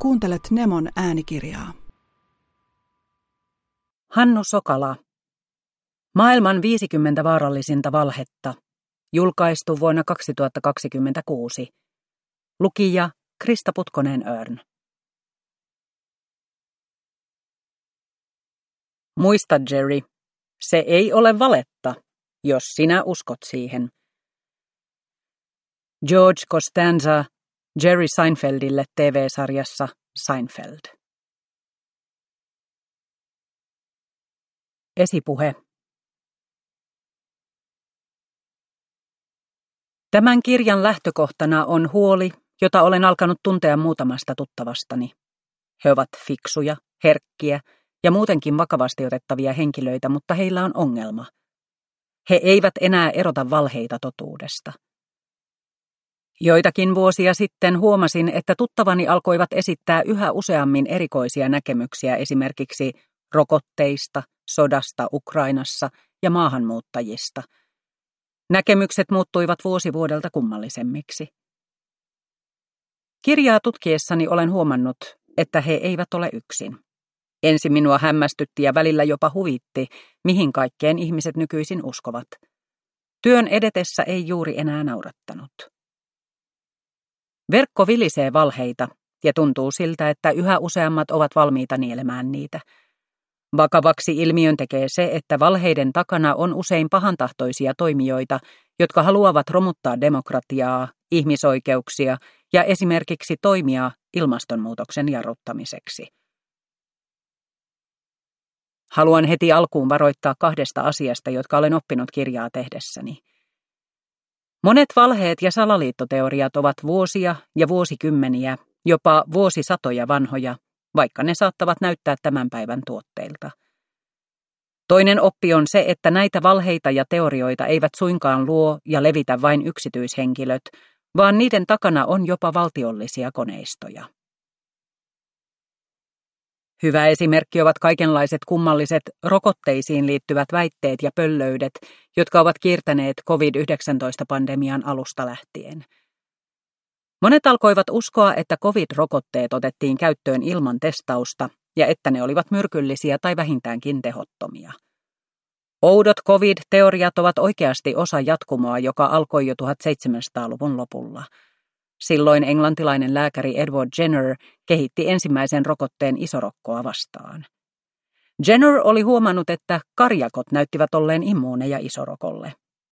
Kuuntelet Nemon äänikirjaa. Hannu Sokala. Maailman 50 vaarallisinta valhetta. Julkaistu vuonna 2026. Lukija Krista Putkonen-Örn. Muista, Jerry, se ei ole valetta, jos sinä uskot siihen. George Costanza Jerry Seinfeldille TV-sarjassa Seinfeld. Esipuhe. Tämän kirjan lähtökohtana on huoli, jota olen alkanut tuntea muutamasta tuttavastani. He ovat fiksuja, herkkiä ja muutenkin vakavasti otettavia henkilöitä, mutta heillä on ongelma. He eivät enää erota valheita totuudesta. Joitakin vuosia sitten huomasin, että tuttavani alkoivat esittää yhä useammin erikoisia näkemyksiä esimerkiksi rokotteista, sodasta Ukrainassa ja maahanmuuttajista. Näkemykset muuttuivat vuosi vuodelta kummallisemmiksi. Kirjaa tutkiessani olen huomannut, että he eivät ole yksin. Ensin minua hämmästytti ja välillä jopa huvitti, mihin kaikkeen ihmiset nykyisin uskovat. Työn edetessä ei juuri enää naurattanut. Verkko vilisee valheita ja tuntuu siltä, että yhä useammat ovat valmiita nielemään niitä. Vakavaksi ilmiön tekee se, että valheiden takana on usein pahantahtoisia toimijoita, jotka haluavat romuttaa demokratiaa, ihmisoikeuksia ja esimerkiksi toimia ilmastonmuutoksen jarruttamiseksi. Haluan heti alkuun varoittaa kahdesta asiasta, jotka olen oppinut kirjaa tehdessäni. Monet valheet ja salaliittoteoriat ovat vuosia ja vuosikymmeniä, jopa vuosisatoja vanhoja, vaikka ne saattavat näyttää tämän päivän tuotteilta. Toinen oppi on se, että näitä valheita ja teorioita eivät suinkaan luo ja levitä vain yksityishenkilöt, vaan niiden takana on jopa valtiollisia koneistoja. Hyvä esimerkki ovat kaikenlaiset kummalliset rokotteisiin liittyvät väitteet ja pöllöydet, jotka ovat kiertäneet COVID-19-pandemian alusta lähtien. Monet alkoivat uskoa, että COVID-rokotteet otettiin käyttöön ilman testausta ja että ne olivat myrkyllisiä tai vähintäänkin tehottomia. Oudot COVID-teoriat ovat oikeasti osa jatkumoa, joka alkoi jo 1700-luvun lopulla. Silloin englantilainen lääkäri Edward Jenner kehitti ensimmäisen rokotteen isorokkoa vastaan. Jenner oli huomannut, että karjakot näyttivät olleen immuuneja isorokolle.